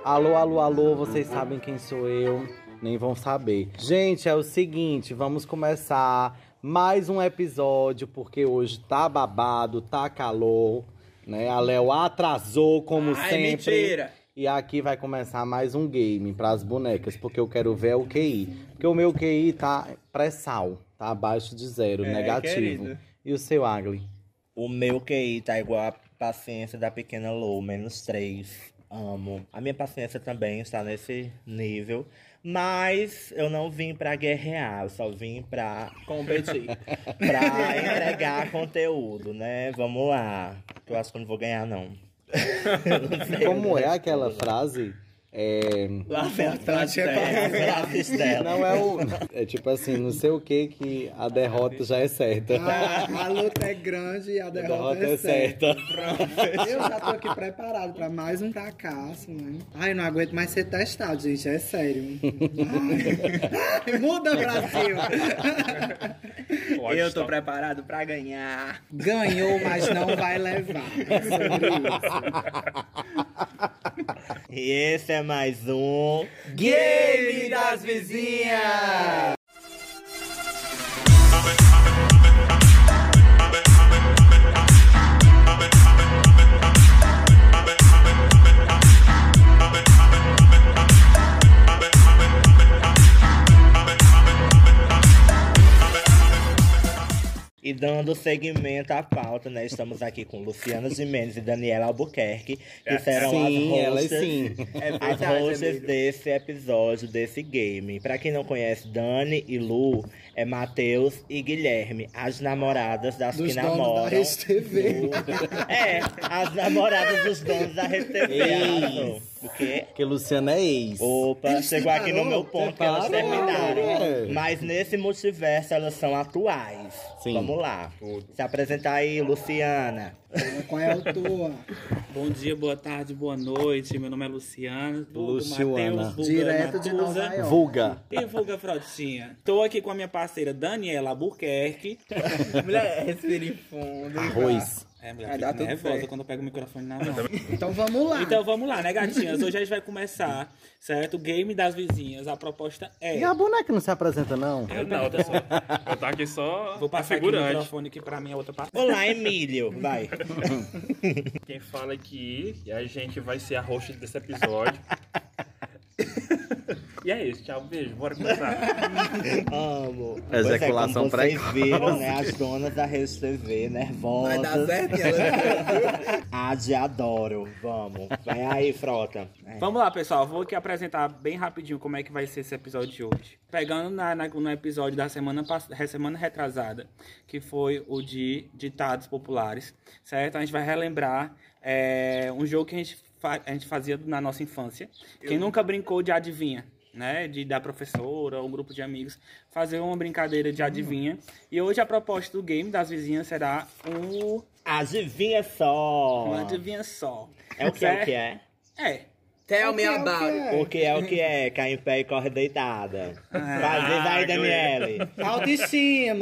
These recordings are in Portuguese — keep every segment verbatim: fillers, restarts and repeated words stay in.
Alô, alô, alô, vocês sabem quem sou eu? Nem vão saber. Gente, é o seguinte, vamos começar mais um episódio, porque hoje tá babado, tá calor, né? A Léo atrasou, como Ai, sempre. Mentira! E aqui vai começar mais um game pras bonecas, porque eu quero ver o Q I. Porque o meu Q I tá pré-sal, tá abaixo de zero, É, negativo. querido. E o seu, Agli? O meu Q I tá igual a paciência da pequena Lou, menos três. Amo. A minha paciência também está nesse nível. Mas eu não vim pra guerrear, eu só vim pra Competir. pra entregar conteúdo, né? Vamos lá. Eu acho que eu não vou ganhar, não. Não sei, Como não é respondo, aquela não. frase? É... Lá vem atrás É, dela. a Cristela. Não é o... É tipo assim, não sei o que que a derrota já é certa. A, a luta é grande e a derrota, é certa. Eu já tô aqui preparado pra mais um fracasso, né? Ai, eu não aguento mais ser testado, gente, é sério. Ai, muda, Brasil! Eu tô preparado pra ganhar. Ganhou, mas não vai levar. É sobre isso. E esse é mais um Game das Vizinhas! E dando seguimento à pauta, né? Estamos aqui com Luciana Gimenez e Daniela Albuquerque, que serão Sim, as elas hostes, sim. É as verdade, hostes amigo. desse episódio, desse game. Pra quem não conhece, Dani e Lu é Matheus e Guilherme, as namoradas das Dos que donos namoram. da Rede T V. do- É, as namoradas dos donos da Rede T V. Ex. arrasou. O quê? Porque Luciana é ex. Opa, Eles chegou aqui no separaram, meu ponto que elas separaram, terminaram. é. Mas nesse multiverso elas são atuais. Sim. Vamos lá. Se apresentar aí, Luciana. Qual é o tua? Bom dia, boa tarde, boa noite. Meu nome é Luciana. vulgo Luciana. Mateus, vulgo Direto de Matusa. Nova York. Vulga. E vulga Frotinha. Tô aqui com a minha parceira Daniela Albuquerque. Mulher, respire fundo. Arroz. É, mulher, Vai fico dar tudo nervosa certo. quando eu pego o microfone na mão. Então vamos lá. Então vamos lá, né, gatinhas? Hoje a gente vai começar, certo? O game das vizinhas. A proposta é... E a boneca não se apresenta, não? Eu Não, eu tô, só, eu tô aqui só Vou passar aqui o figurante. microfone aqui pra minha outra parte. Olá, Emílio. Vai. Quem fala aqui, e a gente vai ser a host desse episódio. E é isso, tchau, beijo, bora começar. Amo. Ejaculação Pois é, como vocês precoce. viram, né? As donas da Rede T V, nervosas. Vai dar certo, ela. Ah, de adoro. Vamos. Vai aí, Frota. É. Vamos lá, pessoal. Vou aqui apresentar bem rapidinho como é que vai ser esse episódio de hoje. Pegando na, na- no episódio da semana, pass- re- semana retrasada, que foi o de ditados populares, certo? A gente vai relembrar é, um jogo que a gente, fa- a gente fazia na nossa infância. Quem nunca brincou de adivinha? Né, de da professora ou um grupo de amigos fazer uma brincadeira de adivinha. E hoje a proposta do game das vizinhas será um, Adivinha só. um adivinha só. É o que é o que é? É. Tell me É o que about it. é. O que é o que é? Cai em pé e corre deitada. Vai, diz aí, Ah, Daniele. Autoestima.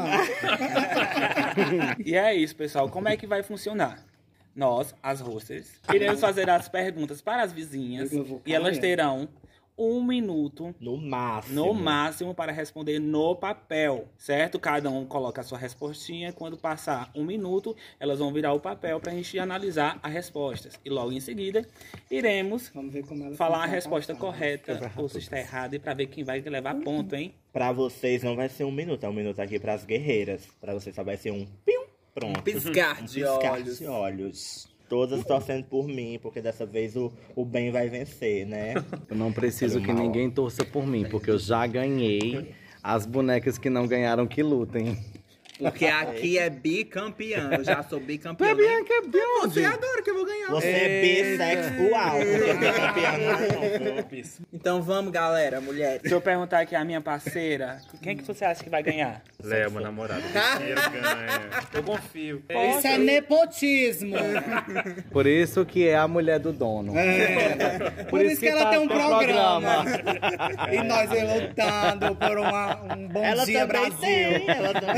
E é isso, pessoal. Como é que vai funcionar? Nós, as hosters, iremos fazer as perguntas para as vizinhas Eu vou e elas cair. terão um minuto No máximo. no máximo para responder no papel, certo? Cada um coloca a sua respostinha. Quando passar um minuto, elas vão virar o papel para a gente analisar as respostas. E logo em seguida, iremos Vamos ver como ela falar a fica resposta passada. correta ou se está errada e para ver quem vai levar ponto, hein? Pra vocês não vai ser um minuto, é um minuto aqui pras guerreiras. Pra vocês só vai ser um pium, pronto. Piscar Um de piscar olhos. de olhos. Todas torcendo por mim, porque dessa vez o, o bem vai vencer, né? Eu não preciso que ninguém torça por mim, porque eu já ganhei. As bonecas que não ganharam que lutem. Porque aqui é bicampeão. Eu já sou bicampeão. Baby, é campeão. Você adora que eu vou ganhar. Você é bissexual, porque bicampeão não. Então vamos, galera, mulheres. Deixa eu perguntar aqui a minha parceira. Quem que você acha que vai ganhar? Léo, meu namorado. Mentira, ganha. Eu confio. Isso é nepotismo. Por isso que é a mulher do dono. É. Por, isso que, ela tá- tem um tem programa. E nós aí lutando por uma, um bom Ela dia, também Brasil. tem, ela também, ó.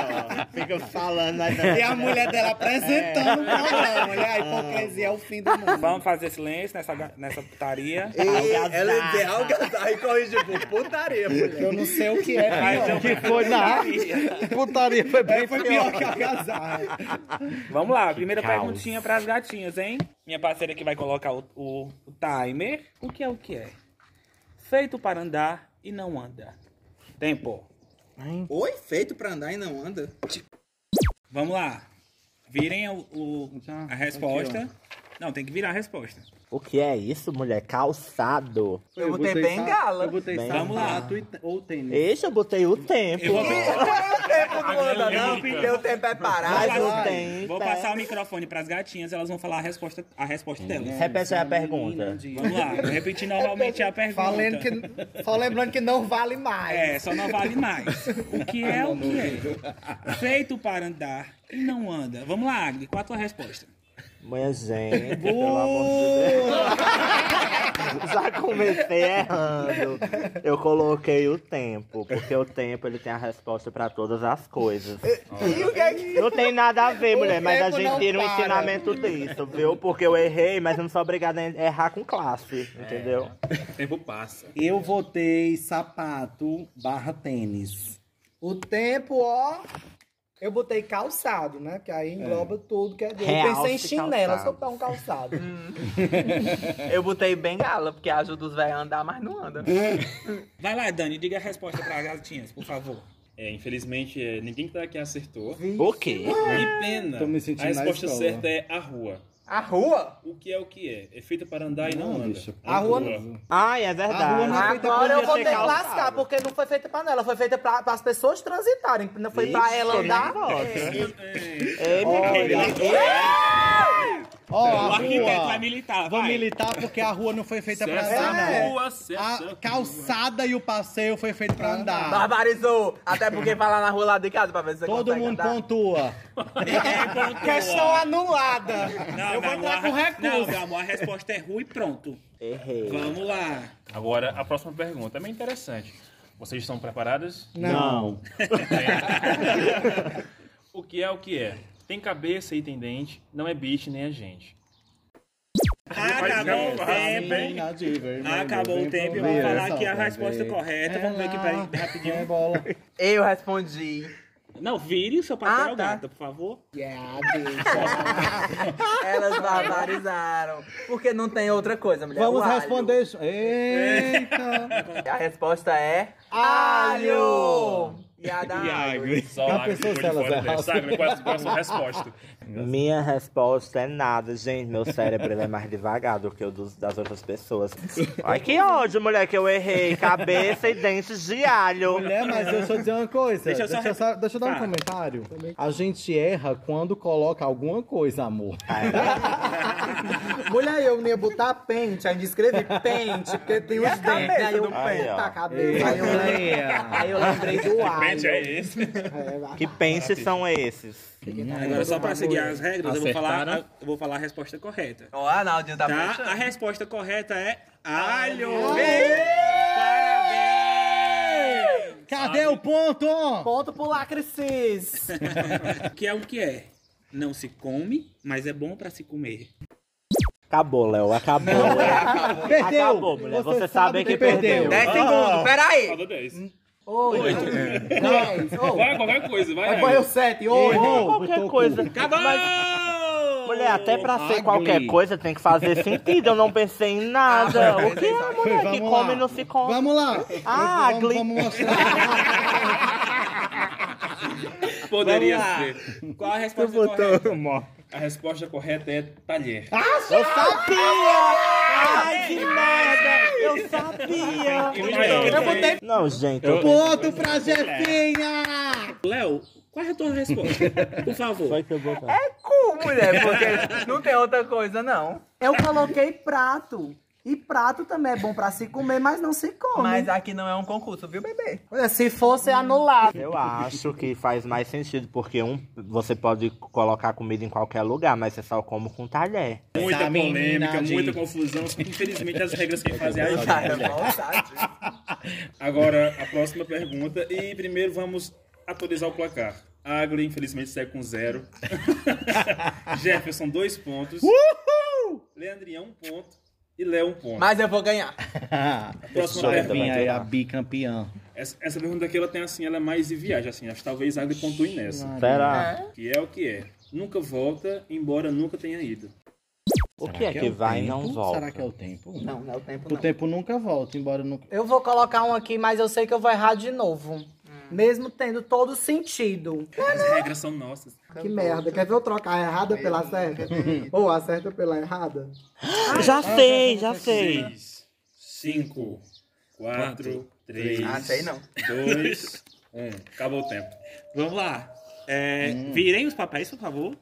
Fica falando, mas E a mulher dela apresentando o programa. Olha, a hipocrisia é o fim do mundo. Vamos fazer silêncio nessa, nessa putaria. E ela ia dizer algazarra e corrigir por putaria, mulher. Eu não sei o que é Mas pior. eu- Que foi na putaria, foi bem É, foi pior que algazarra. Vamos lá, primeira caos. perguntinha pras gatinhas, hein? Minha parceira aqui vai colocar o, o, o timer. O que é o que é? Feito para andar e não anda. Tempo. Oi, feito pra andar e não anda? Vamos lá. Virem o, o- a resposta. Não, tem que virar a resposta. O que é isso, mulher? Calçado. Eu botei bengala. Eu botei Bem- Vamos lá. sapato e- ou tênis. Esse eu botei o tempo. Eu vou, O tempo não anda, não. Teu tempo é Mas parado. o tempo. vou passar o microfone pras gatinhas, elas vão falar a resposta, a resposta delas. Repete aí a pergunta. Vamos lá, vou repetir novamente a pergunta. Falando que, só lembrando que não vale mais. É, só não vale mais. O que é o que é? Feito para andar e não anda. Vamos lá, Agri, qual a tua resposta? Minha gente, pelo amor de Deus. Já comecei errando. Eu coloquei o tempo, porque o tempo ele tem a resposta pra todas as coisas. E o que é que... Não tem nada a ver, mulher, mas a tempo gente não tira um para. ensinamento disso, viu? Porque eu errei, mas eu não sou obrigada a errar com classe, entendeu? O tempo passa. Eu votei sapato barra tênis. O tempo, ó. Eu botei calçado, né? Que aí engloba tudo. Que é... Eu pensei em Realce chinela, calçado. só pra um calçado. Eu botei bengala, porque ajuda os velhos a andar, mas não anda. Vai lá, Dani, diga a resposta para as gatinhas, por favor. É, infelizmente, é, ninguém que tá aqui acertou. O quê? Que pena. Tô me sentindo A resposta na escola. certa é a rua. A rua? O que é o que é? É feita para andar e não, Não, anda. bicho. A rua Ai, é verdade. A rua não é feita Agora Podia eu vou ser ter que calçado. lascar, porque não foi feita pra ela, foi feita pra, as pessoas transitarem, não foi pra ela andar. Ei, minha filha. Ó, O a arquiteto vai rua. militar, Vou vai. militar porque a rua não foi feita pra Certo. andar, não. Rua, certo, A certo. calçada e o passeio foi feito pra andar. Barbarizou. Até porque vai lá na rua lá de casa pra ver se você Todo consegue mundo andar. pontua. Questão anulada. Não, Eu vou meu entrar amor, com a- recurso. Não, meu amor, a resposta é rua e pronto. Errei. Vamos lá. Agora, a próxima pergunta é bem interessante. Vocês estão preparadas? Não. O que é o que é? Tem cabeça e tem dente, não é bicho nem é gente. Acabou o tempo. Acabou o tempo e vamos falar aqui a resposta correta. Vamos ver aqui, peraí, É rapidinho. bola. Eu respondi. Não, vire o seu papel, Ah, tá. gata, por favor. Elas barbarizaram. Porque não tem outra coisa, mulher. Vamos O alho. responder. Eita. A resposta é alho. E a da água. Só Já a Agri pensou ficou se de elas fora errassem? dessa. Agri, qual é a- qual é a sua resposta? Minha resposta é nada, gente. Meu cérebro ele é mais devagar do que o dos, das outras pessoas. Ai, que ódio, mulher, que eu errei. Cabeça e dentes de alho. Mulher, mas deixa eu dizer uma coisa. Deixa Deixa eu eu, só só- deixa eu dar um Fala. comentário. A gente erra quando coloca alguma coisa, amor. Mulher, eu não ia botar pente, aí escrevi pente, porque tem os dentes. Aí eu Aí, ó. tá a cabeça. Aí eu, lembrei, aí eu lembrei do alho. Mente é esse. Que pentes são esses? Agora, só para seguir as regras, eu vou, falar, Acertaram? eu vou falar a resposta correta. Ó, a Naldinho tá Tá? puxando. A resposta correta é alho. Parabéns! Cadê o ponto? Ponto pro Lacricis. O que é o que é? Não se come, mas é bom para se comer. Acabou, Léo. Acabou. Perdeu. Acabou, mulher. Você sabe que perdeu. perdeu. dez segundos, peraí. Falta dez. Oito. Dez. Oh. Vai, qualquer coisa, vai. Depois eu Agri. sete. Oito. Errou. Qualquer botou coisa. Acabou! Mulher, até pra ser Ugly. qualquer coisa tem que fazer sentido. Eu não pensei em nada. O que é a mulher que Vamos come lá. e não se come? Vamos lá. Ah, vamos, Ugly. vamos mostrar. Poderia Vamos lá. ser. Qual a resposta correta? A resposta correta é talher. Eu sabia! Ai, que merda! Eu sabia! Eu botei. Não, gente, eu Ponto pra Jefinha. Léo, qual é a tua resposta? Por favor. Foi que eu botei. É cu, mulher, porque não tem outra coisa, não. Eu coloquei prato. E prato também é bom pra se comer, mas não se come. Mas aqui não é um concurso, viu, bebê? Olha, se fosse anulado. Eu acho que faz mais sentido, porque um, você pode colocar comida em qualquer lugar, mas você só come com talher. Muita Essa menina polêmica, de- muita confusão. Infelizmente, as regras quem fazem é a gente. Cara, vontade. Agora, a próxima pergunta. E primeiro vamos atualizar o placar. Agli, infelizmente, segue com zero. Jefferson, dois pontos. Uhul! Leandrinha, um ponto. E Léo, um ponto. Mas eu vou ganhar. Próxima Jeffinha pergunta. é a bicampeã. Essa, essa pergunta aqui, ela tem assim, ela é mais de viagem, assim. Acho que talvez Agli pontue nessa. Será? Que é o que é. Nunca volta, embora nunca tenha ido. O Será que é que, o vai e tempo? não volta? Será que é o tempo? Não, não é o tempo, O não. tempo nunca volta, embora nunca... Eu vou colocar um aqui, mas eu sei que eu vou errar de novo. Mesmo tendo todo sentido. As regras são nossas. Que merda. Quer ver eu trocar a errada pela certa? Ou a certa pela errada? Já sei, já sei. Seis, cinco, quatro, três, Ah, sei não. dois, um. Acabou o tempo. Vamos lá. É, Virem os papéis, por favor.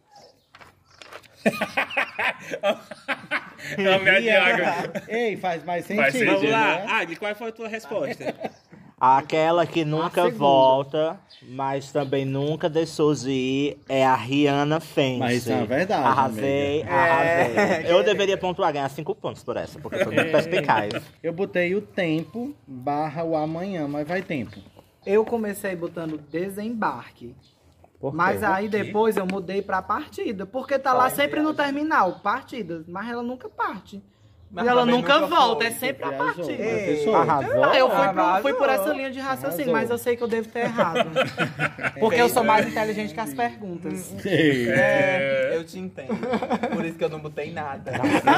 Não, minha diaga. Ei, faz mais sentido, Faz sentido. Vamos lá. né? Agli, qual foi a tua resposta? Aquela que nunca segunda. volta, mas também nunca deixou de ir, é a Rihanna Fence. Mas isso é verdade, Arrasei, amiga. arrasei. Eu deveria pontuar, ganhar cinco pontos por essa, porque eu sou muito perspicaz. Eu botei o tempo barra o amanhã, mas vai tempo. Eu comecei botando desembarque. Por quê? Mas aí depois eu mudei pra partida. Porque tá lá sempre no terminal, partida. Mas ela nunca parte. Mas e ela também nunca nunca volta, foi, é sempre a Viajou, partida. mas fechou. Arrasou? Ah, eu fui, pro- Arrasou. fui por essa linha de raciocínio, Arrasou. mas eu sei que eu devo ter errado. Porque eu sou mais inteligente que as perguntas. É, eu te entendo. Por isso que eu não botei nada.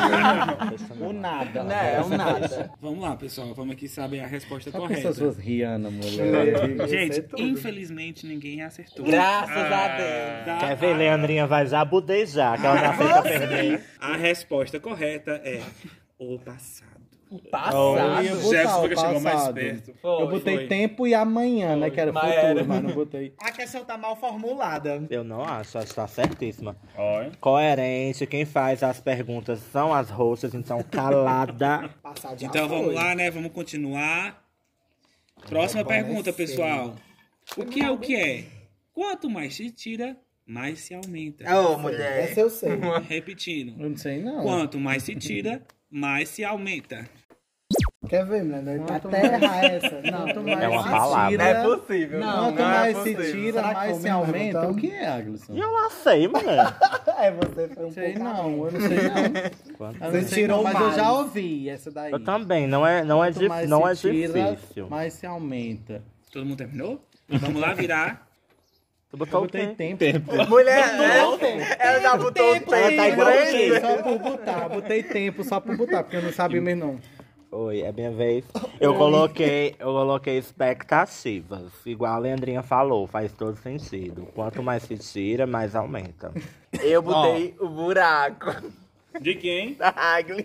O nada. Não, é um nada. Vamos lá, pessoal. Vamos aqui saber a resposta Só com correta. essas suas Rihanna, mulher. Gente, infelizmente ninguém acertou. Graças Ah. a Deus. Tá? Quer ver, Leandrinha vai já budejar, que ela não aceita perder. A resposta correta é o passado. O Eu passado. ia botar Jefferson o que chegou mais passado. perto. Eu botei foi. tempo e amanhã, né? Que era Mas futuro, era. mas não botei. A questão tá mal formulada. Eu não acho, acho que tá certíssima. Olha. Coerente, quem faz as perguntas são as hosts, então calada. Passado já Então foi. vamos lá, né? Vamos continuar. Próxima pergunta, pessoal. O que é o que é? Quanto mais se tira, mais se aumenta. Ô, mulher. Essa eu sei. Repetindo. Eu não sei, não. Quanto mais se tira, mais se aumenta. Quer ver, mulher? Até errar essa. Não, tu É uma se palavra. Não é possível. Não, Quanto não é mais se possível. tira, Será que mais foi se mesmo, aumenta. então? O que é, Aglisson? Eu não sei, mulher. É, você foi um Sei pouco não, eu não sei não. Eu Você não sei tirou não, mas mais. eu já ouvi essa daí. Eu também, não é, não é, Quanto dif- mais não é se tira, difícil. mais se aumenta. Todo mundo terminou? Vamos lá virar. Tu Eu botou o botei tempo. tempo. Mulher, é, ela já botou o tempo. Ela tá igual grande. você. Só por botar, botei tempo só por botar, porque eu não sabia mesmo não. Oi, é minha vez. Eu coloquei, eu coloquei expectativas. Igual a Leandrinha falou, faz todo sentido. Quanto mais se tira, mais aumenta. Eu botei o buraco. De quem? Da Agli.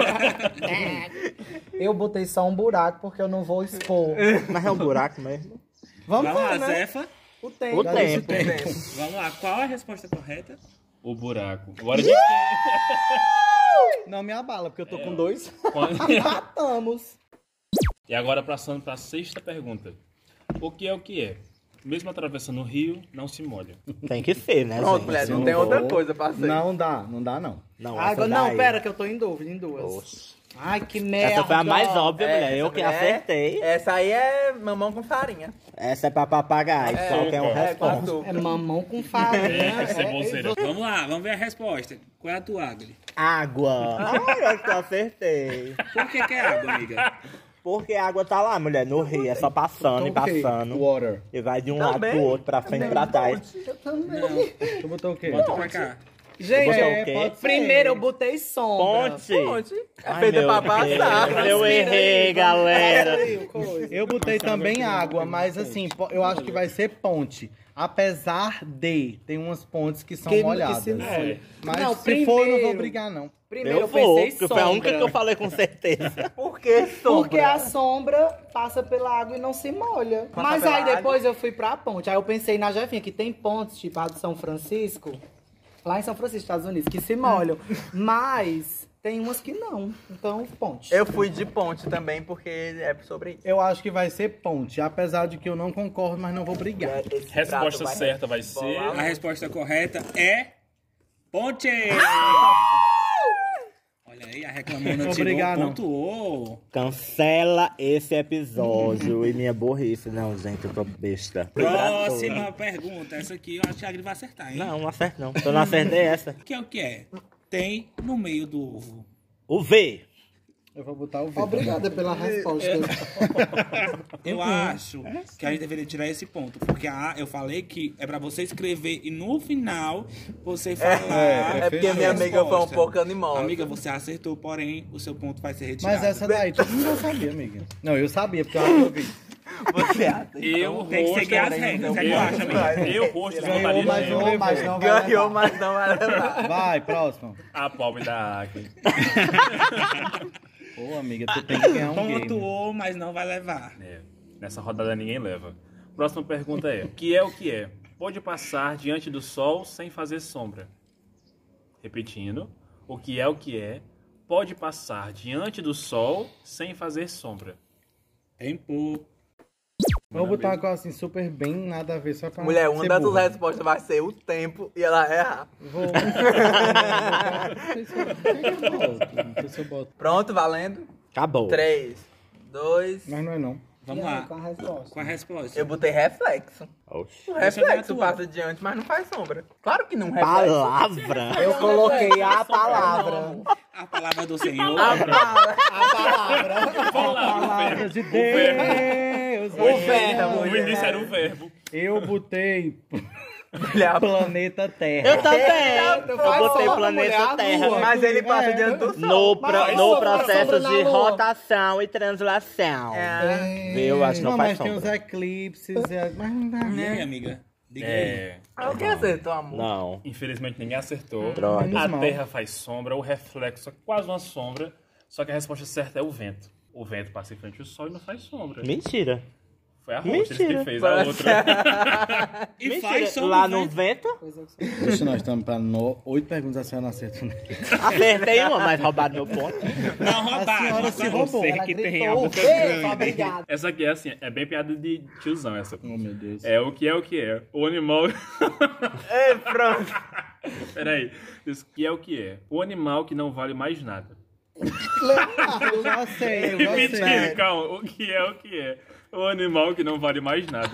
Eu botei só um buraco porque eu não vou expor. Mas é um buraco mesmo. Vamos Vamos lá, ver, né? Zefa. O tempo. O tempo. Vamos lá. Qual a resposta correta? O buraco. Agora de quem? Não me abala, porque eu tô com dois. Matamos. E agora passando para a sexta pergunta. O que é o que é? Mesmo atravessando o rio, não se molha. Tem que ser, né, Pronto, gente? mulher, não Não tem outra vou. coisa pra ser. Não dá, não dá não. Não, Água, essa não, daí- pera, que eu tô em dúvida, em duas. Oxe. Ai, que merda. Essa foi a mais óbvia, É, mulher. Eu essa que mulher- acertei. Essa aí é mamão com farinha. Essa é pra papagaio, É, só quer um é, com responde. açúcar. É mamão com farinha. Essa é É, bolseira. Vamos lá, vamos ver a resposta. Qual é a tua, Agli? Água. Ai, eu que acertei. Por que, que é água, amiga? Porque a água tá lá, mulher, no rio. É só passando e Então, o quê? passando. Water. E vai de um Também. lado pro outro, pra frente e pra trás. Tu botou o quê? Bota pra cá. Gente, Você é o É, quê? pode ser. primeiro eu botei sombra. Ponte. Ponte. É Ai, feita meu pra Deus, passar. Eu errei, galera. Eu botei também água, mas assim, po- eu acho que vai ser ponte. Apesar de, tem umas pontes que são Que- que molhadas. se molha. Mas Não, se for, eu não primeiro- vou brigar, não. Primeiro eu, Eu vou, pensei porque sombra. foi a única que eu falei com certeza. Por que sombra? Porque a sombra passa pela água e não se molha. Passa Mas pela aí depois eu fui pra ponte. Aí eu pensei na Jefinha, que tem pontes, tipo a de São Francisco, lá em São Francisco, Estados Unidos, que se molham. Mas tem umas que não. Então, ponte. Eu fui de ponte também, porque é sobre isso. Eu acho que vai ser ponte, apesar de que eu não concordo, mas não vou brigar. Esse Resposta prato vai certa vai ser... rebolar. A resposta correta é ponte. Olha Véi, a reclamona tirou, Obrigado. pontuou. Cancela esse episódio e minha burrice. Não, gente, eu tô besta. Próxima pergunta. Essa aqui eu acho que a Agri vai acertar, hein? Não, não acerto não. Eu não acertei essa. O que é o que é? Tem no meio do ovo. O V. Eu vou botar o V. Obrigada pela resposta. Eu acho que a gente deveria tirar esse ponto. Porque a, eu falei que é pra você escrever e no final você falar. É porque a minha a amiga foi um resposta. pouco animosa. Amiga, você acertou, porém o seu ponto vai ser retirado. Mas essa daí, todo mundo já sabia, amiga. Não, eu sabia, porque eu ouvi. Você acha? Eu, Tem que seguir as rosto, regras. eu, É que eu acho, amiga. eu, rosto, Ganhou, botaria mas eu. não, mas não vai Ganhou, levar. mas não vai levar. Vai, próximo. A pobre da Acre. Ô, amiga, tu tem que ganhar um game. Pontuou, mas não vai levar. É, nessa rodada ninguém leva. Próxima pergunta é: o que é o que é? Pode passar diante do sol sem fazer sombra. Repetindo: o que é o que é? Pode passar diante do sol sem fazer sombra. Tempo. Vou botar uma coisa assim, super bem, nada a ver, só pra Mulher, ser uma das burra. respostas vai ser o tempo e ela erra. Vou... Não sei se eu- não sei se eu boto, não sei se eu boto. Pronto, valendo? Acabou. três, dois. Mas não é não. Vamos E aí, lá. com a resposta? Com a resposta. Eu botei reflexo. Oxi. O Essa é a reflexo tua. passa diante, mas não faz sombra. Claro que não reflexo. Palavra. Eu coloquei a palavra. A palavra do Senhor. A palavra. Palavra de O verbo. Deus. O verbo. O início era o verbo. Eu botei Mulher, planeta Terra. Eu também. Eu Eu botei só, planeta mulher, a Terra. lua. mas ele passa É. diante do sol. No, pro- Mas no só faz processo sombra na de lua. rotação e translação. É. Viu? Acho que não, Não, faz mas tem sombra. os eclipses, é... mas não dá. Né, amiga? Diga aí. É, Ah, o que acertou, amor? Não. infelizmente ninguém acertou. Droga. Menos A mal. Terra faz sombra, o reflexo é quase uma sombra, só que a resposta certa é o vento. O vento passa em frente ao sol e não faz sombra. Mentira. Foi a Rostes que Mentira. fez a outra. E Mentira. faz sombra, Lá né? no vento, Poxa, nós estamos pra no... oito perguntas, a senhora não acertou. Né? acertei uma, mas roubaram meu ponto. Não, roubar. A senhora se roubou. Você Ela que tem gritou, a boca "Eita, grande. obrigado." Essa aqui é assim, é bem piada de tiozão essa. Oh, meu Deus. É o que é o que é. O animal. Ei, pronto. Peraí. Diz que é o que é. O animal que não vale mais nada. Eu já sei, eu já Mentira, sei. calma. O que é o que é. O animal que não vale mais nada.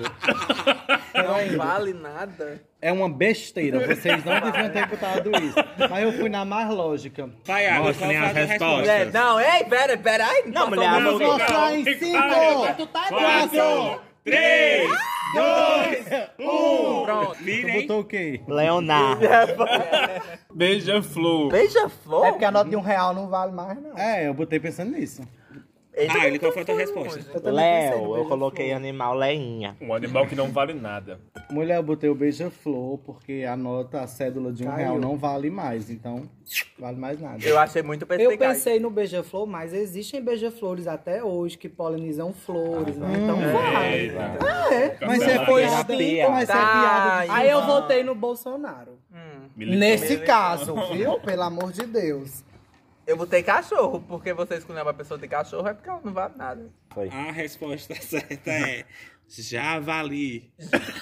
Não vale nada. É uma besteira, vocês não deviam ter botado isso. Mas eu fui na mais lógica. Vai, Água, qual Mostrem foi a as tua resposta? respostas. Mulher, não, ei, pera, pera aí. Não, passou mulher, muito. não, Vou mostrar em cinco, Tu tá Quatro, três, Um. Pronto. Tu Virem. botou o quê? Leonardo. beija-flor. Beija-flor? É porque a nota de um real não vale mais, não. É, eu botei pensando nisso. Ah, ele qual foi a tua resposta? Eu também pensei no Léo, eu beija-flor. coloquei animal Leinha. Um animal que não vale nada. Mulher, eu botei o beija-flor, porque a nota, a cédula de um Caiu. real não vale mais, então vale mais nada. Eu achei muito Eu perspicaz. pensei no beija-flor, mas existem beija-flores até hoje que polinizam flores, né? Então Hum. vale. Eita. Mas você Cancelado. foi Era assim, piada. mas você é Tá, piada de... Aí eu votei no Bolsonaro. Hum. Militante. Nesse caso, viu? Pelo amor de Deus. Eu botei cachorro, porque você escolheu uma pessoa de cachorro é porque ela não vale nada. A resposta certa é javali.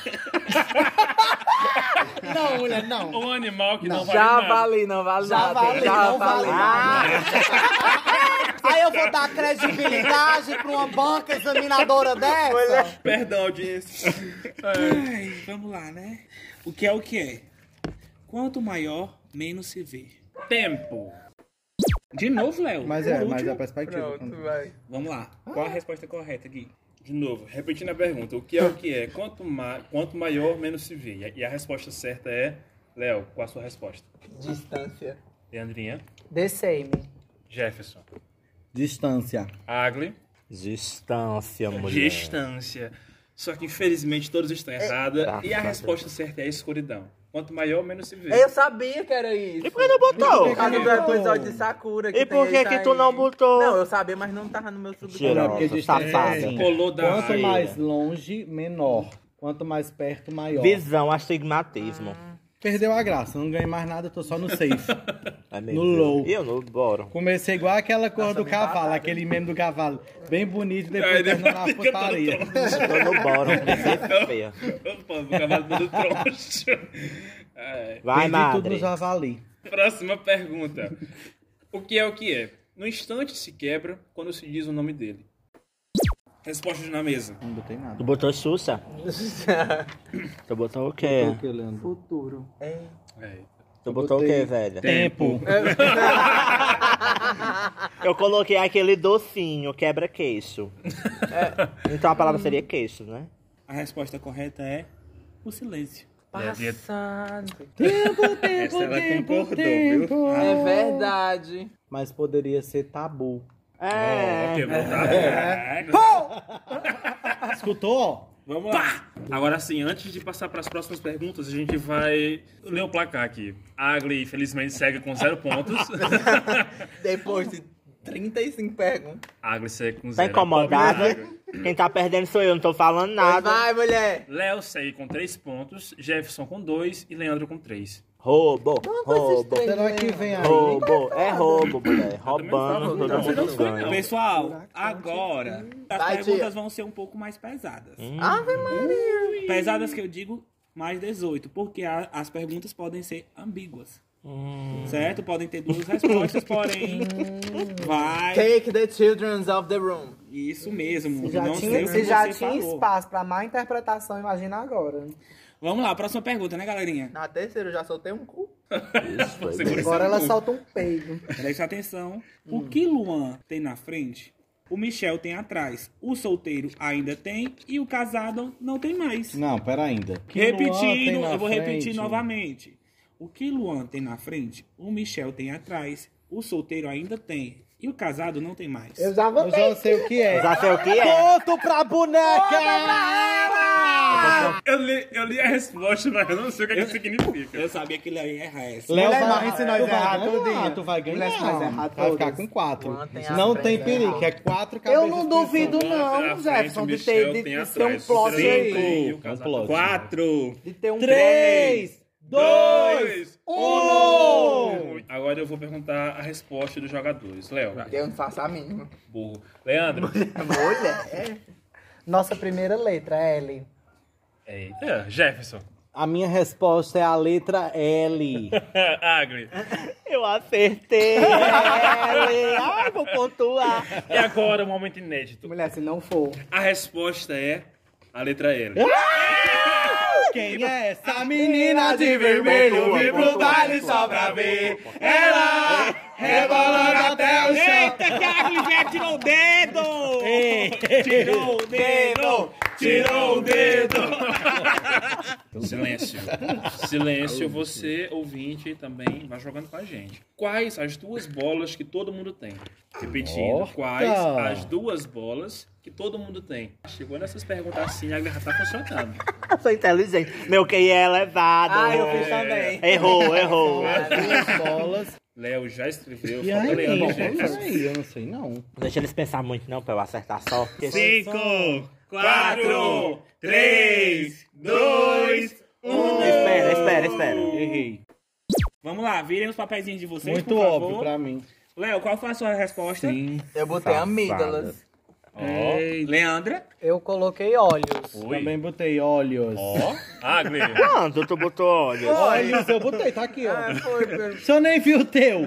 Não, mulher, não. Um animal que não, vale Já nada. vale, não vale Já nada. vale, não vale Ah, Aí eu vou dar credibilidade pra uma banca examinadora dessa? Perdão, audiência. Ai, vamos lá, né? O que é o que é? Quanto maior, menos se vê. Tempo. De novo, Léo. Mas O é, mas último. a perspectiva. pronto, vai. Vamos lá. Qual a resposta correta aqui? De novo, repetindo a pergunta. O que é o que é? Quanto, ma quanto maior, menos se vê. E a resposta certa é... Léo, qual a sua resposta? Distância. Leandrinha. Descei-me. Jefferson. Distância. Agli. Distância, mulher. Distância. Só que infelizmente todos estão errados. Tá, E a tá, resposta certa é a escuridão. Quanto maior, menos se vê. Eu sabia que era isso. E por que não botou? Por causa do episódio de Sakura. E tem por que isso que tu aí. não botou? Não, eu sabia, mas não tava no meu subconsciente. Porque Cheirosa, distância safada. é- Colou da Quanto raia. mais longe, menor. Quanto mais perto, maior. Visão, astigmatismo. Perdeu a graça, não ganhei mais nada, tô só no safe. É No low. E eu no boro. Comecei igual aquela cor do cavalo, aquele meme do cavalo. Bem bonito, depois Aí terminou na depois fica putaria. Tô no boro. Comecei feia. Opa, o cavalo todo troncho. Ai. Vai, Perdi tudo no madre. javali. Próxima pergunta. O que é o que é? No instante se quebra quando se diz o nome dele. Respostas na mesa. Não botei nada. Tu botou Xuxa? Tu botou o quê? O que, Leandro? Futuro. É. Tu botou o quê, velho? Tempo. Eu coloquei aquele docinho, quebra-queixo. Então a palavra seria queixo, né? A resposta correta é o silêncio. Passado. Tempo, tempo, Essa ela tempo, concordou, tempo. É verdade. Mas poderia ser tabu. É. Quebrou, tá? Escutou? Vamos lá. Agora sim, antes de passar para as próximas perguntas, a gente vai ler o placar aqui. A Agli, infelizmente, segue com zero pontos. Depois de trinta e cinco perguntas. A Agli segue com Tá zero. incomodada? Quem tá perdendo sou eu, não tô falando nada. Vai, mulher. Léo segue com três pontos, Jefferson com dois e Leandro com três. Roubo, roubo, Será que vem aí? roubo. É roubo, mulher. Roubando, todo mundo ganha. Pessoal, agora as Vai, perguntas tia. vão ser um pouco mais pesadas. Ave Maria. Pesadas que eu digo mais dezoito, porque a- as perguntas podem ser ambíguas. Certo? Podem ter duas respostas, porém vai. Take the children of the room. Isso mesmo. Se já não sei tinha, o que se já você tinha falou. espaço pra má interpretação, imagina agora. Vamos lá, próxima pergunta, né, galerinha? Na terceira eu já soltei um cu. Segura esse Agora ela ponto. solta um peido. Presta atenção. O que Luan tem na frente, o Michel tem atrás. O solteiro ainda tem e o casado não tem mais. Não, pera ainda. Que Luan tem Repetindo, na eu vou repetir frente? novamente. O que Luan tem na frente, o Michel tem atrás. O solteiro ainda tem e o casado não tem mais. Eu já Eu votei. já sei o que é. Já sei o que é. Ponto pra boneca! Eu li, eu li a resposta, mas eu não sei o que, é que significa. Eu sabia que ele ia errar essa. Léo Mulher, vai, morre se nós tu vai errar ganhar, tudinho. tu vai ganhar. Mulher, se nós errar Vai ficar todas. com quatro. Luan tem a Não frente, tem né? perigo, é quatro cabeças. Eu não duvido Na não, frente, Jefferson, o de Michel ter, de, tem de atrás, ter um o plot solteiro aí. tem, o Um casado- plot. Quatro. De ter um Três, dois, um. Agora eu vou perguntar a resposta dos jogadores. Léo, Eu não faço a mínima. burro. Leandro. Mulher. Nossa primeira letra, L. Eita. Jefferson. A minha resposta é a letra L. Agri. Eu acertei. Ai, vou pontuar. E agora, um momento inédito. Mulher, se não for. A resposta é a letra L. Quem é essa menina de vermelho? Vem pro baile só pra ver. Ela rebolando até o chão. Eita, que a Agli tirou o dedo! Tirou o dedo! Tirou o dedo! Silêncio. Silêncio, você, ouvinte, também vai jogando com a gente. Quais as duas bolas que todo mundo tem? Repetindo, Nossa. quais as duas bolas que todo mundo tem? Chegou nessas perguntas assim, a guerra tá funcionando. Eu sou inteligente. Meu Q I é elevado. Ah, eu fiz também. Errou, errou. Duas bolas. Léo já escreveu, E falta aí, Leandro e peraí, Jefferson. eu não sei não. Não deixa eles pensar muito não, pra eu acertar só. Porque... Cinco, quatro, três, dois, um. Espera, espera, espera. Errei. Vamos lá, virem os papeizinhos de vocês, Muito por favor. óbvio pra mim. Léo, qual foi a sua resposta? Sim. Eu botei Safada. amígdalas. Ei, Leandra? Eu coloquei olhos. Oi. Também botei olhos. Ó, Agri. Quanto tu botou olhos? Olhos, eu botei, tá aqui, ó. Ah, foi, Pedro. Se eu nem vi o teu.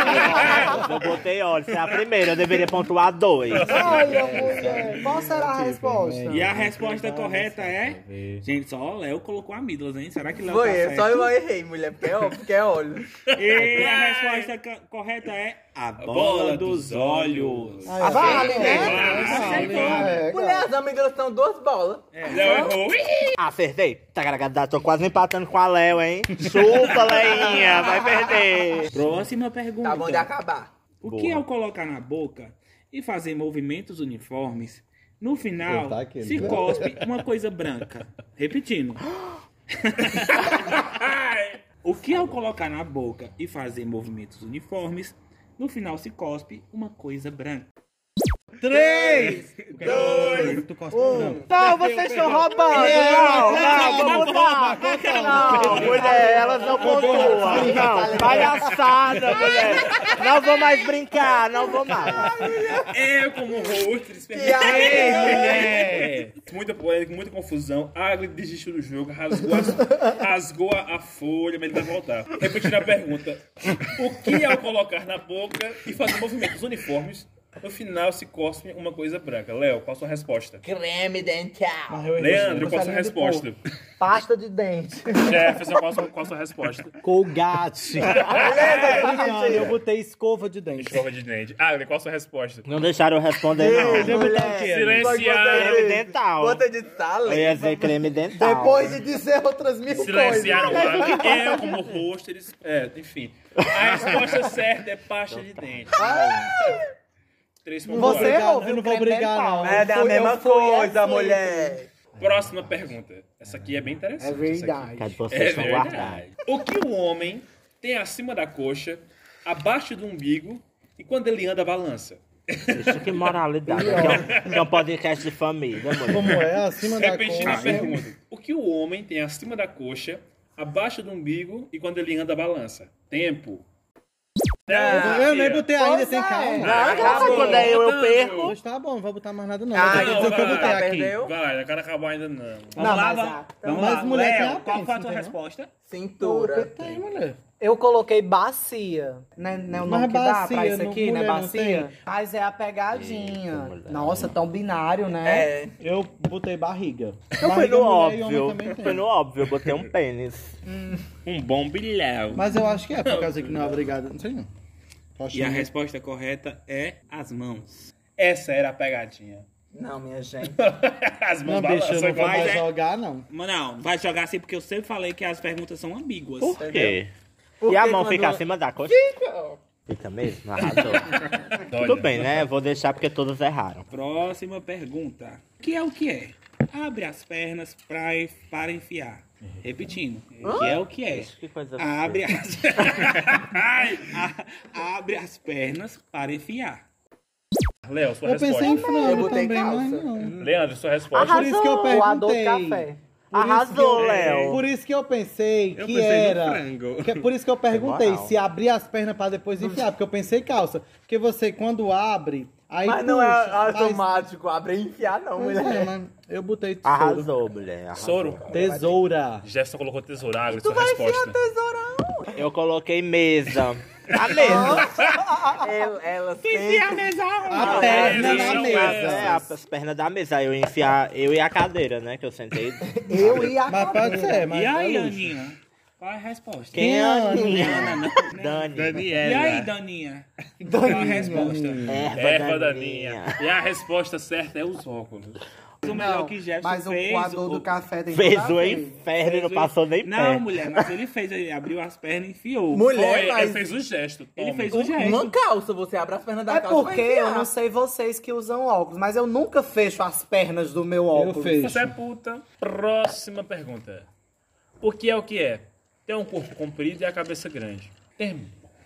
Eu botei olhos, é a primeira, eu deveria pontuar dois. Olha, mulher. Qual será a resposta? E a resposta correta é... Gente, só o Léo colocou amígdalas, hein? Será que Léo Foi, tá eu certo? só eu errei, mulher, porque é óbvio que é olho. E a resposta co- correta é a bola dos olhos. Ah, vale, né? Vale. É, Mulher, as amígdalas são duas bolas. Léo errou. Acertei. Tagaragada, tô quase empatando com a Léo, hein? Chupa, Leinha, vai perder. Próxima pergunta. Tá bom de acabar. O que ao colocar na boca e fazer movimentos uniformes, no final Eu tá aqui, se né? cospe uma coisa branca? Repetindo. O que ao colocar na boca e fazer movimentos uniformes, no final se cospe uma coisa branca? Três, dois, tu cospe, um. Não, vocês estão roubando. Não, não, vamos lá. Não, mulher, elas não pontuam. Não, palhaçada, mulher. Não vou mais brincar, não vou mais. Eu, como host, E aí, mulher. Muita polêmica, muita confusão. Agli desistiu do jogo, rasgou, a, rasgou a, a folha, mas ele vai voltar. Repetindo a pergunta: o que ao colocar na boca e fazer movimentos uniformes, no final se cospe uma coisa branca? Léo, qual a sua resposta? creme dental. Leandro, qual a sua resposta? Pasta de dente. Jefferson, qual a sua, qual a sua resposta? Colgate. Brincando, eu botei escova de dente. Escova de dente. Agli, qual a sua resposta? Não deixaram eu responder, não. Mulher. Silenciaram. Creme dental. Bota de sala. Eu ia dizer creme dental. Depois de dizer outras mil coisas. Silenciaram o Agli. Eu, como host, eles... É, enfim. A resposta certa é pasta de dente. Três pontos. Você errou, Eu não vou brigar, não. É da Foi- mesma eu fui coisa, assim. mulher. Próxima pergunta. Essa aqui é bem interessante. É verdade. essa Que aqui. vocês É estão verdade. guardados. O que o homem tem acima da coxa, abaixo do umbigo e quando ele anda balança? Isso que moralidade. Que é, um, que é um podcast de família, mulher. Como é? Acima da Repetindo a coxa. pergunta. O que o homem tem acima da coxa, abaixo do umbigo e quando ele anda balança? Tempo. Eu nem botei ainda, tem calma. Não, não, quando é eu, eu perco. Pois tá bom, não vou botar mais nada não. Ah, Vou dizer o que eu vai, botei aqui. perdeu? Vai, não quero acabar ainda não. Vamos Não, lá, mas vamos, a- vamos mas lá. mulher tem Léo, a qual pence, foi a tua entendeu? resposta? Cintura. Tem, mulher. Eu coloquei bacia. Não é, não é o Mas nome que dá pra bacia, isso não- aqui, né? mulher não Bacia? tem. Mas é a pegadinha. Eita, mulher. Nossa, tão binário, né? É. Eu botei barriga. Eu fui Barriga, no mulher e homem óbvio. também tem. Foi no óbvio, eu botei um pênis. Um bom bilhão. Mas eu acho que é por causa que não é obrigado. Não sei não. Tô E a achando- resposta correta é as mãos. Essa era a pegadinha. Não, minha gente. As mãos Não, bicho, eu não vou mas mais é- jogar, não. Mas não, vai jogar assim porque eu sempre falei que as perguntas são ambíguas. Por quê? Porque E a mão quando- fica acima da coxa? Fica mesmo? Arrasou. Tudo bem, né? Vou deixar porque todos erraram. Próxima pergunta. O que é o que é? Abre as pernas pra, para enfiar. Repetindo. O que é o que é? Que coisa Abre as... Ai, a- abre as pernas para enfiar. Léo, sua Eu resposta. pensei em Eu frango botei também, calça. mas não. Leandro, sua resposta. Por isso que eu O ador de perguntei. café. Por isso Arrasou, que eu- Léo. Por isso que eu pensei Eu que pensei no era. frango. que- por isso que eu perguntei moral. se abrir as pernas pra depois enfiar, porque eu pensei calça. Porque você, quando abre, aí. Mas não é puxa, mas- automático, abre e enfiar, não, Pois é, mulher. mas eu botei tesoura. Arrasou, mulher. Arrasou. Soro. Tesoura. Jefferson colocou tesoura, Agli, sua resposta. Eu coloquei mesa. A mesa. Ela, ela sempre... A mesa, perna não na é. mesa. É, as pernas da mesa. Eu ia enfiar, eu e a cadeira, né? Que eu sentei. Eu e a Mas pode ser, mas. E aí, é luxo. Aninha? Qual é a resposta? Quem é a Aninha? Ana, não. Dani. E aí, Daninha? Qual é a resposta? Erva, Erva daninha. daninha. E a resposta certa é os óculos. O melhor que Jefferson mas o fez... coador o- do café tem Fez tudo a o ver. inferno e não passou nem Não, pé. mulher, mas ele fez, ele abriu as pernas e enfiou. Mulher, Foi, mas... ele fez o gesto. Ele tome. fez o gesto. Uma calça, você abre as pernas da É calça e vai porque eu enfiar. não sei vocês que usam óculos, mas eu nunca fecho as pernas do meu óculos. fecho. Você é puta. Próxima pergunta. O que é o que é? Tem um corpo comprido e a cabeça grande. Termo.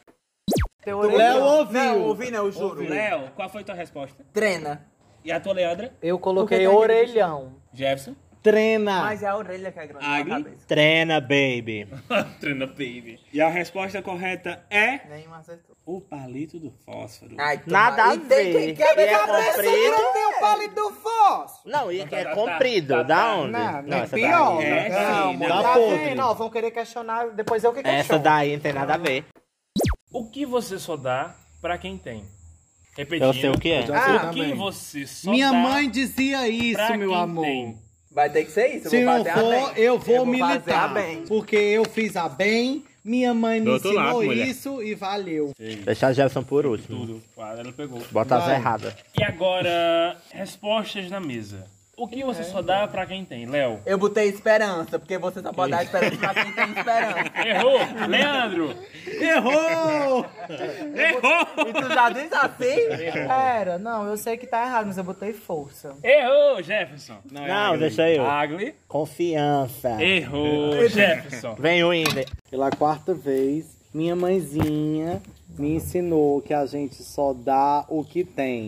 Teoria. Léo ouviu. Não, ouvi não, eu juro. Léo, qual foi a tua resposta? Treina. E a tua, Leandra? Eu coloquei Porque tem- orelhão. Jefferson? Treina. Mas é a orelha que é grande Agli? na cabeça. Treina, baby. Treina, baby. E a resposta correta é Nenhum acertou. o palito do fósforo. Ai, toma- Nada a E tem ver. que quebra E é cabeça, comprido. não Tem o palito do fósforo. Não, e que é Tá, tá, comprido. tá, Da tá. onde? Não, não, essa pior. daí. É, não, sim, não, tá tá podre. vendo? Não, vão querer questionar, depois eu que questiono. Essa daí não tem nada a ver. O que você só dá pra quem tem? Repetindo. Eu sei o que é. Já sei O também. que você só Minha dá mãe dizia isso, pra meu quem amor. tem? Vai ter que ser isso. Se eu vou não fazer a for, bem. eu vou fazer a militar. bem. Porque eu fiz a bem, minha mãe me Do outro ensinou lado, mulher. isso e valeu. Deixa a Jefferson por último. Tudo. Ah, ela pegou. Bota as Vai. erradas. E agora, respostas na mesa. O que você só dá pra quem tem? Léo. Eu botei esperança, porque você só pode dar esperança pra quem tem esperança. Errou! Leandro! Errou! Errou! E tu já diz assim? Pera, não, eu sei que tá errado, mas eu botei força. Errou, Jefferson! Não, deixa eu. Agli. Confiança. Errou, Jefferson. Vem o Inder. Pela quarta vez, minha mãezinha me ensinou que a gente só dá o que tem.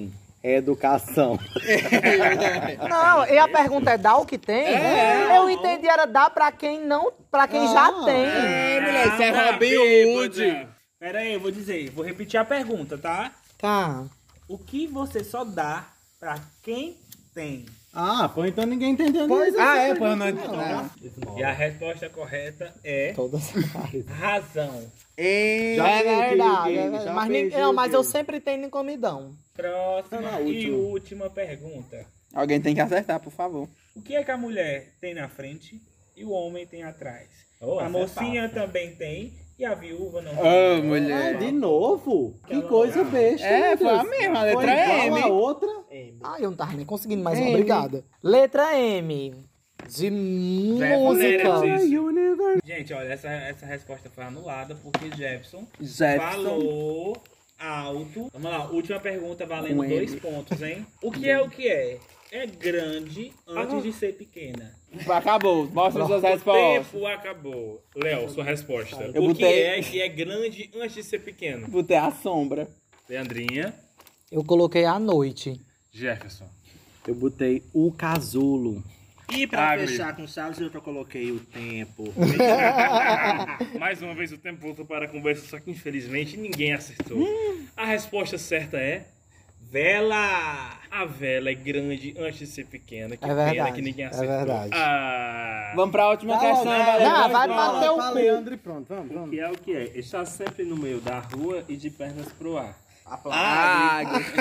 Educação. Não, e a pergunta é dar o que tem? É. Eu entendi, era dar pra quem não, pra quem já tem. É, mulher, isso é Tá Robin bêbada. Hood. Pera aí, eu vou dizer. Vou repetir a pergunta, tá? Tá. O que você só dá pra quem tem? Ah, pô, então ninguém entendeu. Pois Ah, essa é, pô, eu não pergunta, entendi. E a resposta correta é Todas. razão. E... Já É perdi o verdade. game, é verdade. já Mas, perdi ninguém- não, o mas eu game. sempre tenho comidão. Próxima Tá na e última. última pergunta. Alguém tem que acertar, por favor. O que é que a mulher tem na frente e o homem tem atrás? Oh, a essa é mocinha fácil. também tem e a viúva não Ô, tem. Ah, mulher. de novo? Que coisa besta. É, meu foi a Deus. mesma, a Foi letra igual M. a outra. Ah, eu não tava nem conseguindo mais, M. obrigada. Letra M. De música. Jefferson. Gente, olha, essa, essa resposta foi anulada porque Jefferson Jefferson. falou alto. Vamos lá, última pergunta valendo Com dois ele. pontos, hein? O que é o que é? É grande antes de ser pequena. Acabou, mostra suas O respostas. tempo acabou. Léo, sua resposta. Eu o botei- que é que é grande antes de ser pequeno? Botei a sombra. Leandrinha, Eu coloquei à noite. Jefferson. Eu botei o casulo. E pra Agri. fechar com chaves, eu coloquei o tempo. Mais uma vez o tempo voltou para a conversa, só que infelizmente ninguém acertou. A resposta certa é... Vela! A vela é grande antes de ser pequena. Que É pena verdade, que ninguém é acertou. verdade. Ah, Vamos pra última Tá questão, logo, valeu. Não, dois vai pontos. bater o Pra cu. Leandro e pronto, vamos, O vamos. que é o que é? Está sempre no meio da rua e de pernas pro ar. Ah,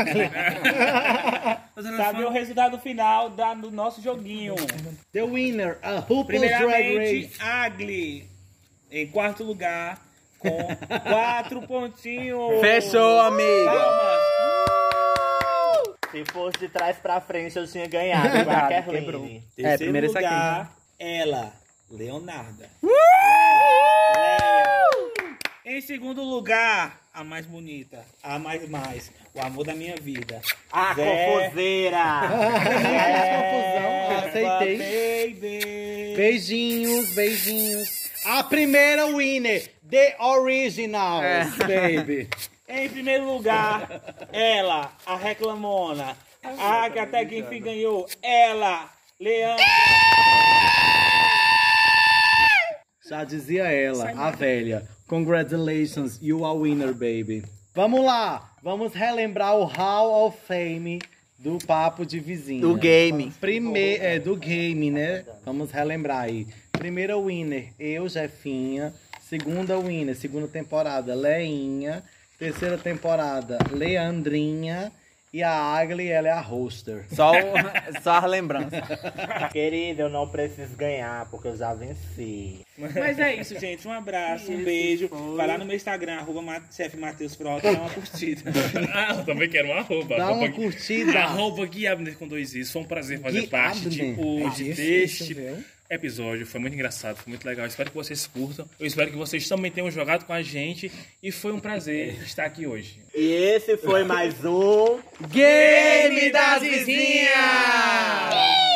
Sabe o resultado final da, do nosso joguinho. The winner, a RuPaul's Drag Primeiramente, Race. Agli. Em quarto lugar, com quatro pontinhos. Fechou, amigo. Palmas. Se fosse de trás pra frente, eu tinha ganhado. igual a Kerline. É, Terceiro primeiro esse aqui, lugar, ela, Leonarda. Em segundo lugar, a mais bonita, a mais mais, o amor da minha vida. A Zé- confuseira! confusão, aceitei. Baby. Beijinhos, beijinhos. A primeira winner, The Original, É. baby. Em primeiro lugar, ela, a reclamona. A que até que enfim ganhou, ela, Leandra. Já dizia ela, a velha. Congratulations, you are winner, baby. Vamos lá, vamos relembrar o Hall of Fame do Papo de Vizinha. Do game. Primeiro, é, do game, né? Vamos relembrar aí. Primeira winner, eu, Jefinha. Segunda winner, segunda temporada, Leinha. Terceira temporada, Leandrinha. E a Agli, ela é a hoster. Só, o- só as lembranças. Querida, eu não preciso ganhar, porque eu já venci. Mas é isso, gente. Um abraço, um beijo. Vai lá no meu Instagram, arroba Ma- chefe Matheus Frota, dá uma curtida. Ah, eu também quero uma arroba. Dá uma Arroba- curtida. Arroba Gui Abner com dois is. Foi um prazer fazer Gui parte de Abner. hoje É deste difícil, viu? episódio. Foi muito engraçado, foi muito legal. Espero que vocês curtam. Eu espero que vocês também tenham jogado com a gente. E foi um prazer estar aqui hoje. E esse foi mais um... Game das vizinhas!